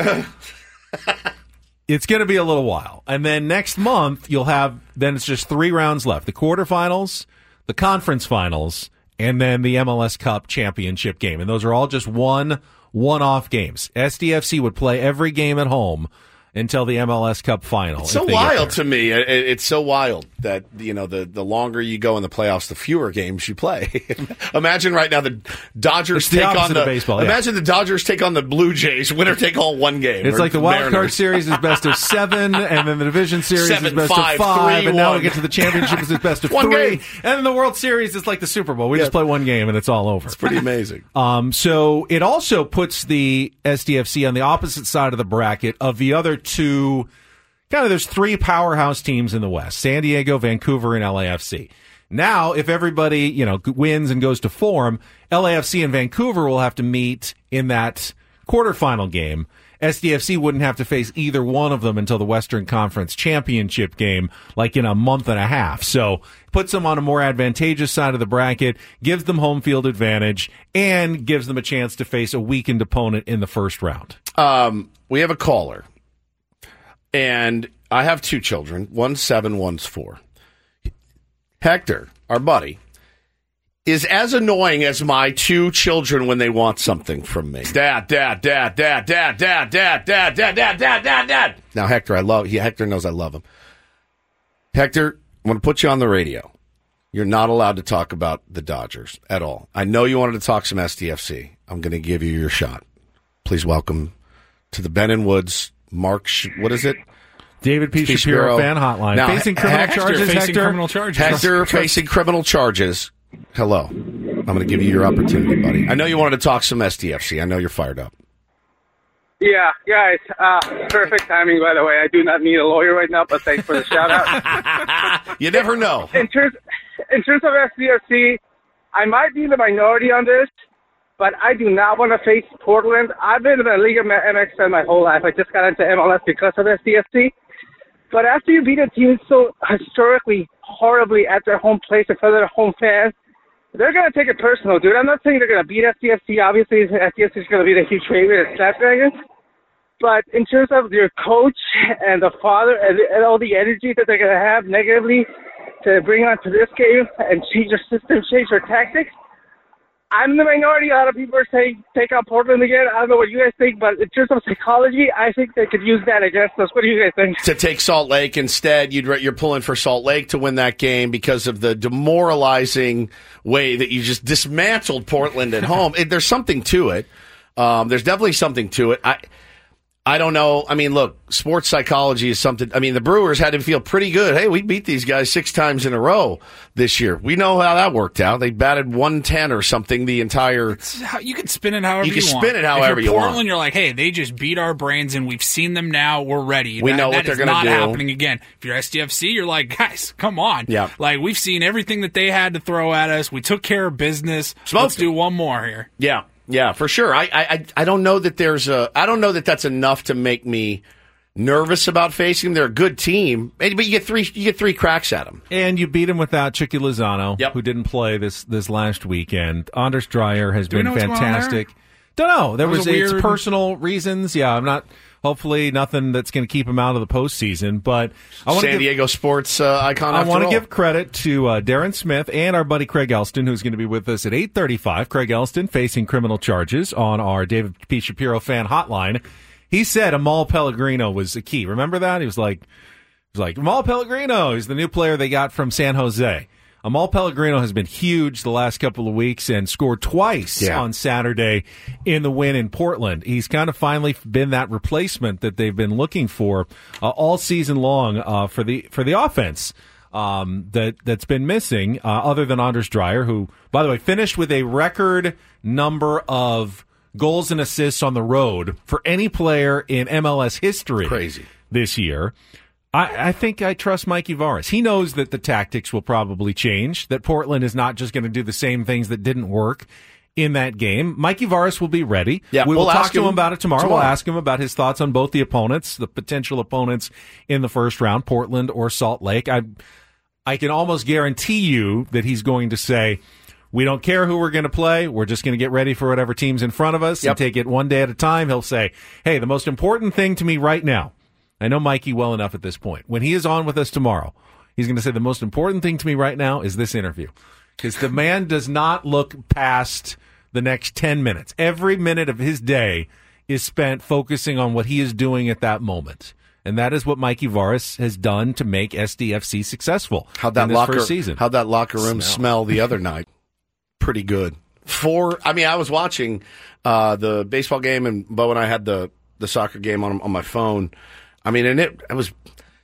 it's going to be a little while. And then next month, you'll have, then it's just three rounds left. The quarterfinals, the conference finals, and then the M L S Cup championship game. And those are all just one, one-off games. S D F C would play every game at home until the M L S Cup final. It's so if they get wild there. to me. It, it's so wild that, you know, the, the longer you go in the playoffs, the fewer games you play. Imagine right now the Dodgers It's the take opposite on the of baseball, yeah. Imagine the Dodgers take on the Blue Jays. Winner take all one game. It's Or like the wild card Mariners. series is best of seven, and then the division series Seven, is best five, of five, three, and now one. we get to the championship is best of One three, game. and then the World Series is like the Super Bowl. We Yeah. just play one game and it's all over. It's pretty amazing. Um, so it also puts the S D F C on the opposite side of the bracket of the other two. Kind of, there's three powerhouse teams in the West: San Diego, Vancouver, and L A F C. Now, if everybody, you know, wins and goes to form, L A F C and Vancouver will have to meet in that quarterfinal game. S D F C wouldn't have to face either one of them until the Western Conference Championship game, like in a month and a half. So, puts them on a more advantageous side of the bracket, gives them home field advantage, and gives them a chance to face a weakened opponent in the first round. Um, we have a caller. And I have two children. One's seven, one's four. Hector, our buddy, is as annoying as my two children when they want something from me. Dad, dad, dad, dad, dad, dad, dad, dad, dad, dad, dad, dad, dad. Now, Hector, I love. He, Hector knows I love him. Hector, I'm going to put you on the radio. You're not allowed to talk about the Dodgers at all. I know you wanted to talk some S D F C. I'm going to give you your shot. Please welcome to the Ben and Woods, Mark. Sh- what is it? David P. P. Shapiro, Shapiro. fan hotline. Now, facing criminal Hector charges, facing Hector? criminal charges. Hector facing criminal charges. Hello. I'm going to give you your opportunity, buddy. I know you wanted to talk some S D F C. I know you're fired up. Yeah, guys, uh, perfect timing, by the way. I do not need a lawyer right now, but thanks for the shout-out. You never know. In terms, in terms of S D F C, I might be the minority on this, but I do not want to face Portland. I've been in the League of M X my whole life. I just got into M L S because of S D F C. But after you beat a team so historically, horribly at their home place in front of their home fans, they're going to take it personal, dude. I'm not saying they're going to beat S D F C. Obviously, S D F C is going to be the huge favorite at Snapdragons. But in terms of your coach and the father and, and all the energy that they're going to have negatively to bring onto this game and change their system, change their tactics, I'm the minority. A lot of people are saying take out Portland again. I don't know what you guys think, but in terms of psychology, I think they could use that against us. What do you guys think? To take Salt Lake instead, you'd, you're pulling for Salt Lake to win that game because of the demoralizing way that you just dismantled Portland at home. It, there's something to it. Um, there's definitely something to it. I I don't know. I mean, look, sports psychology is something. I mean, the Brewers had to feel pretty good. Hey, we beat these guys six times in a row this year. We know how that worked out. They batted one ten or something the entire. How, you can spin it however you, you, can want. spin it however if you're you Portland, want. You're like, hey, they just beat our brains, and we've seen them now. We're ready. We that, know that what they're is gonna not do. happening again. If you're S D F C, you're like, guys, come on. Yeah. Like we've seen everything that they had to throw at us. We took care of business. Smoked Let's do one more here. Yeah. Yeah, for sure. I, I I don't know that there's a. I don't know that that's enough to make me nervous about facing them. They're a good team, but you get three you get three cracks at them. And you beat him without Chucky Lozano, Yep. who didn't play this this last weekend. Anders Dreyer has Do we been know what's going on fantastic. Don't know. There That was was, a it's weird- personal reasons. Yeah, I'm not. Hopefully, nothing that's going to keep him out of the postseason. But I want to San give, Diego sports uh, icon. I after want to all. give credit to uh, Darren Smith and our buddy Craig Elston, who's going to be with us at eight thirty-five. Craig Elston facing criminal charges on our David P. Shapiro fan hotline. He said Amal Pellegrino was the key. Remember that? He was like, he was like Amal Pellegrino. He's the new player they got from San Jose. Amal Pellegrino has been huge the last couple of weeks and scored twice Yeah. on Saturday in the win in Portland. He's kind of finally been that replacement that they've been looking for uh, all season long uh, for the for the offense um, that that's been missing. Uh, other than Anders Dreyer, who, by the way, finished with a record number of goals and assists on the road for any player in M L S history. Crazy. This year. I, I think I trust Mikey Varas. He knows that the tactics will probably change, that Portland is not just going to do the same things that didn't work in that game. Mikey Varas will be ready. Yeah, we will we'll talk ask to him him about it tomorrow. tomorrow. We'll ask him about his thoughts on both the opponents, the potential opponents in the first round, Portland or Salt Lake. I, I can almost guarantee you that he's going to say, we don't care who we're going to play. We're just going to get ready for whatever team's in front of us Yep. and take it one day at a time. He'll say, hey, the most important thing to me right now, I know Mikey well enough at this point. When he is on with us tomorrow, he's going to say the most important thing to me right now is this interview. Because the man does not look past the next ten minutes. Every minute of his day is spent focusing on what he is doing at that moment. And that is what Mikey Varas has done to make S D F C successful How'd that in this locker first season. How'd that locker room Smell. smell, the other night? Pretty good. Four. I mean, I was watching uh, the baseball game, and Bo and I had the the soccer game on on my phone. I mean, and it, it was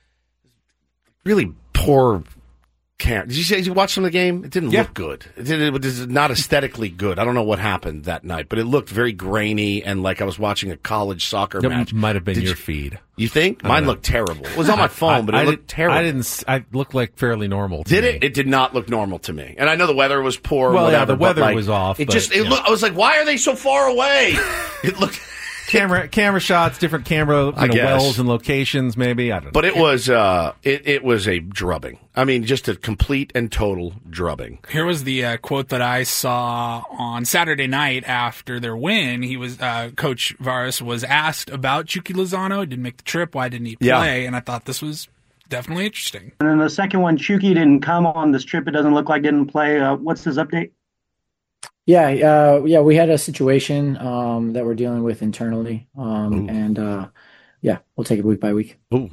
really poor. Cam- did you say did you watch some of the game? It didn't Yeah. look good. It, did, it was not aesthetically good. I don't know what happened that night, but it looked very grainy and like I was watching a college soccer That match. might have been Did your you, feed. You think? I don't Mine know. looked terrible. It was on my phone, but it I looked did, terrible. I didn't. s- I looked like fairly normal. To Did me. it? It did not look normal to me. And I know the weather was poor. Well, yeah, whatever, the weather but, like, was off, It but, just. It yeah. look, I was like, why are they so far away? It looked. Camera, camera shots, different camera you I know, guess. wells and locations. Maybe I don't know. But it was. Uh, it it was a drubbing. I mean, just a complete and total drubbing. Here was the uh, quote that I saw on Saturday night after their win. He was uh, Coach Varas was asked about Chucky Lozano. He didn't make the trip. Why didn't he play? Yeah. And I thought this was definitely interesting. And then the second one, Chucky didn't come on this trip. It doesn't look like didn't play. Uh, what's his update? Yeah, uh, yeah, we had a situation um, that we're dealing with internally, um, and uh, yeah, we'll take it week by week. Ooh.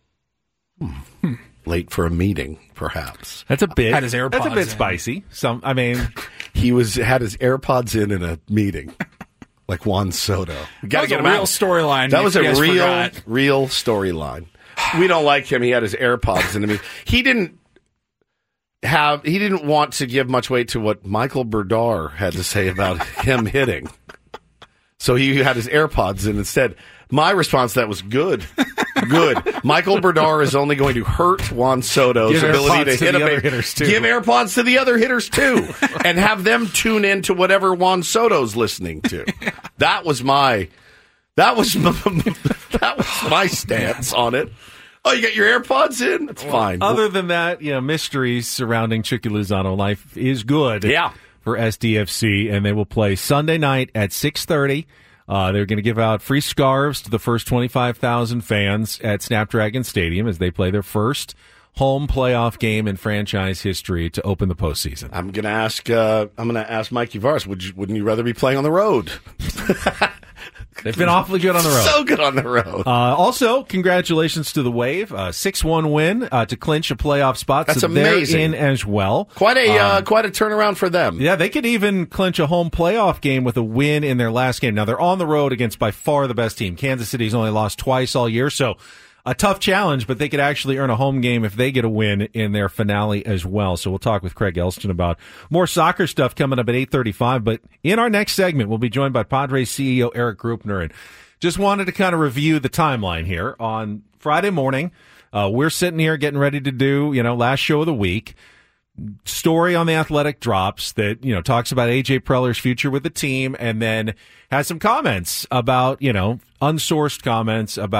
Hmm. Late for a meeting, perhaps. That's a bit. Had his AirPods That's a bit in. spicy. Some. I mean, He was had his AirPods in in a meeting, like Juan Soto. We That gotta was get a him real out. storyline. That if was you a guys real, forgot. real storyline. We don't like him. He had his AirPods in the meeting. He didn't have. He didn't want to give much weight to what Michael Berdar had to say about him hitting. So he had his AirPods in instead. My response to that was good. Good. Michael Berdar is only going to hurt Juan Soto's Give ability AirPods to to hit the a other base. hitters, too. Give AirPods to the other hitters too, and have them tune in to whatever Juan Soto's listening to. That was my. That was my, that was my stance on it. Oh, you got your AirPods in? That's fine. other than that, you know, mysteries surrounding Chucky Lozano. Life is good. Yeah. For S D F C, and they will play Sunday night at six thirty. Uh, they're going to give out free scarves to the first twenty-five thousand fans at Snapdragon Stadium as they play their first home playoff game in franchise history to open the postseason. I'm gonna ask. Uh, I'm gonna ask Mikey Varas. Would you, wouldn't you rather be playing on the road? They've been awfully good on the road. So good on the road. Uh, also, congratulations to the Wave. Uh, six one win uh, to clinch a playoff spot. That's so amazing. They're in as well. Quite a uh, Um, quite a turnaround for them. Yeah, they could even clinch a home playoff game with a win in their last game. Now, they're on the road against by far the best team. Kansas City's only lost twice all year, so a tough challenge, but they could actually earn a home game if they get a win in their finale as well. So we'll talk with Craig Elston about more soccer stuff coming up at eight thirty-five. But in our next segment, we'll be joined by Padres C E O Eric Grupner. And just wanted to kind of review the timeline here. On Friday morning, uh, we're sitting here getting ready to do, you know, last show of the week. Story on The Athletic drops that, you know, talks about A J Preller's future with the team and then has some comments about, you know, unsourced comments about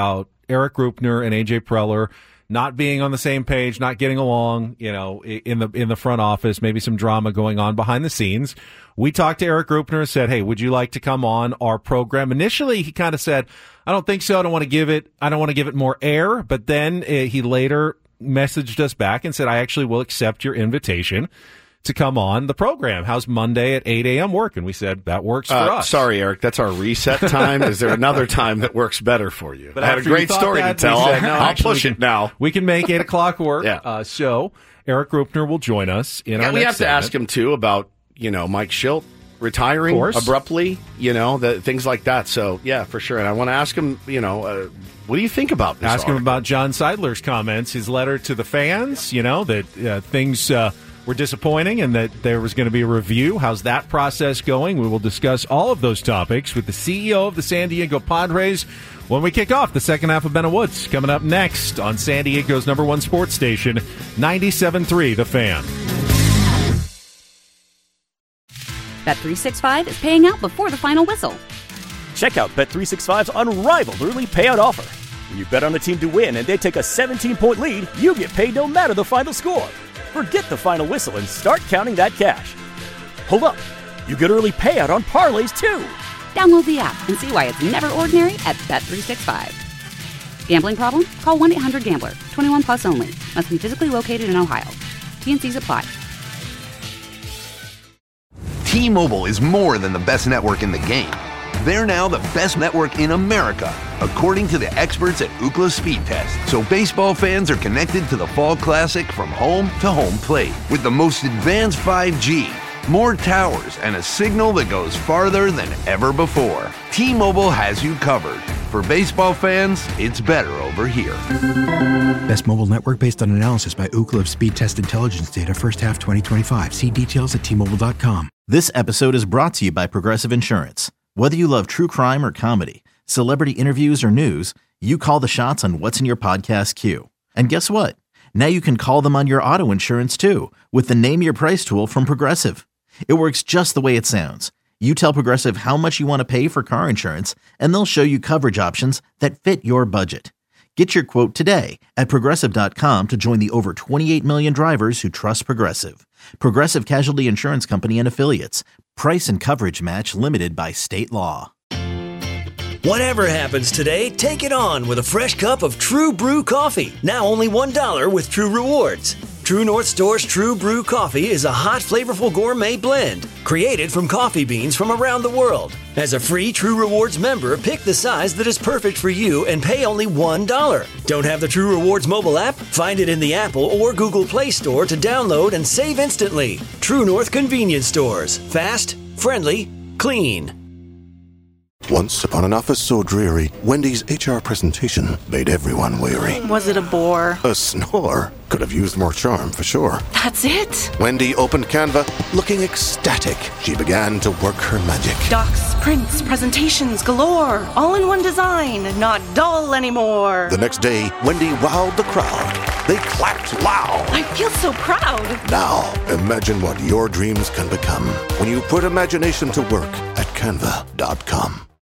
Eric Grupner and A J Preller not being on the same page, not getting along, you know, in the in the front office, maybe some drama going on behind the scenes. We talked to Eric Grupner and said, hey, would you like to come on our program? Initially, he kind of said, I don't think so. I don't want to give it, I don't want to give it more air. But then uh, he later messaged us back and said, I actually will accept your invitation to come on the program. How's Monday at eight a.m. working? We said, that works for Uh, us. sorry, Eric, that's our reset time. Is there another time that works better for you? But I had a after you great thought story that, to tell. we said, no, I'll actually, push we it can- now. We can make eight o'clock work. Yeah. Uh, so Eric Grupner will join us in Yeah, our we next have to segment. ask him, too, about, you know, Mike Schilt retiring Of course. abruptly, you know, the, things like that. So, yeah, for sure. And I want to ask him, you know, uh, what do you think about this Ask him article? about John Seidler's comments, his letter to the fans, you know, that uh, things uh, were disappointing and that there was going to be a review. How's that process going? We will discuss all of those topics with the C E O of the San Diego Padres when we kick off the second half of Ben and Woods. Coming up next on San Diego's number one sports station, ninety-seven point three The Fan. Bet three sixty-five is paying out before the final whistle. Check out Bet three sixty-five's unrivaled early payout offer. When you bet on a team to win and they take a seventeen-point lead, you get paid no matter the final score. Forget the final whistle and start counting that cash. Hold up. You get early payout on parlays, too. Download the app and see why it's never ordinary at Bet three sixty-five. Gambling problem? Call one eight hundred gambler. twenty-one plus only. Must be physically located in Ohio. T N Cs apply. T-Mobile is more than the best network in the game. They're now the best network in America, according to the experts at Ookla Speed Test. So baseball fans are connected to the Fall Classic from home to home plate with the most advanced five G, more towers, and a signal that goes farther than ever before. T-Mobile has you covered. For baseball fans, it's better over here. Best mobile network based on analysis by Ookla of Speed Test Intelligence data first half twenty twenty-five. See details at T Mobile dot com. This episode is brought to you by Progressive Insurance. Whether you love true crime or comedy, celebrity interviews or news, you call the shots on what's in your podcast queue. And guess what? Now you can call them on your auto insurance too with the Name Your Price tool from Progressive. It works just the way it sounds. You tell Progressive how much you want to pay for car insurance, and they'll show you coverage options that fit your budget. Get your quote today at Progressive dot com to join the over twenty-eight million drivers who trust Progressive. Progressive Casualty Insurance Company and Affiliates. Price and coverage match limited by state law. Whatever happens today, take it on with a fresh cup of True Brew coffee. Now only one dollar with True Rewards. True North Store's True Brew coffee is a hot, flavorful gourmet blend created from coffee beans from around the world. As a free True Rewards member, pick the size that is perfect for you and pay only one dollar. Don't have the True Rewards mobile app? Find it in the Apple or Google Play Store to download and save instantly. True North Convenience Stores. Fast, friendly, clean. Once upon an office so dreary, Wendy's H R presentation made everyone weary. Was it a bore? A snore. Could have used more charm, for sure. That's it? Wendy opened Canva, looking ecstatic. She began to work her magic. Docs, prints, presentations galore. All in one design, not dull anymore. The next day, Wendy wowed the crowd. They clapped loud. I feel so proud. Now, imagine what your dreams can become when you put imagination to work at Canva dot com.